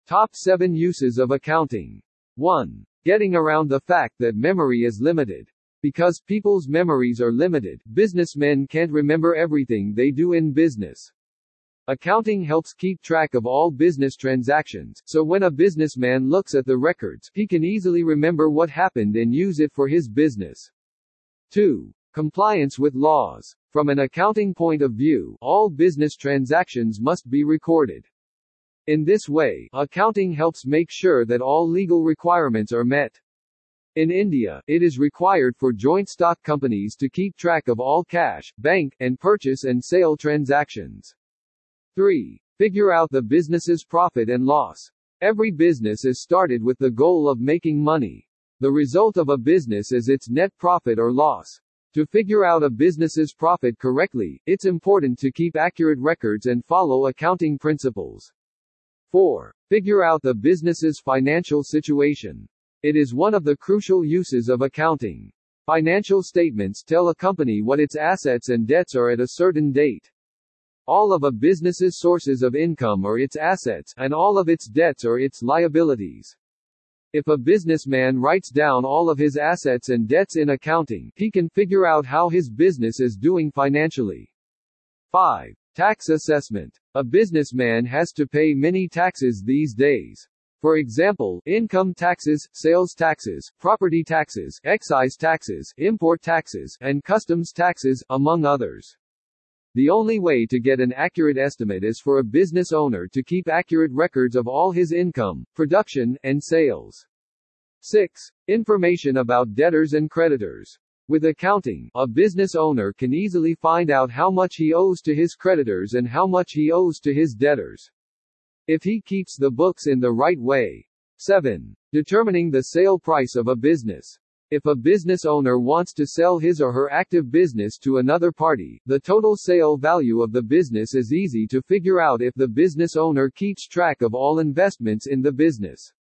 Top 7 uses of accounting. 1. Getting around the fact that memory is limited. Because people's memories are limited, businessmen can't remember everything they do in business. Accounting helps keep track of all business transactions, so when a businessman looks at the records, he can easily remember what happened and use it for his business. 2. Compliance with laws. From an accounting point of view, all business transactions must be recorded. In this way, accounting helps make sure that all legal requirements are met. In India, it is required for joint stock companies to keep track of all cash, bank, and purchase and sale transactions. 3. Figure out the business's profit and loss. Every business is started with the goal of making money. The result of a business is its net profit or loss. To figure out a business's profit correctly, it's important to keep accurate records and follow accounting principles. 4. Figure out the business's financial situation. It is one of the crucial uses of accounting. Financial statements tell a company what its assets and debts are at a certain date. All of a business's sources of income are its assets, and all of its debts are its liabilities. If a businessman writes down all of his assets and debts in accounting, he can figure out how his business is doing financially. 5. Tax assessment. A businessman has to pay many taxes these days. For example, income taxes, sales taxes, property taxes, excise taxes, import taxes, and customs taxes, among others. The only way to get an accurate estimate is for a business owner to keep accurate records of all his income, production, and sales. 6. Information about debtors and creditors. With accounting, a business owner can easily find out how much he owes to his creditors and how much he owes to his debtors, if he keeps the books in the right way. 7. Determining the sale price of a business. If a business owner wants to sell his or her active business to another party, the total sale value of the business is easy to figure out if the business owner keeps track of all investments in the business.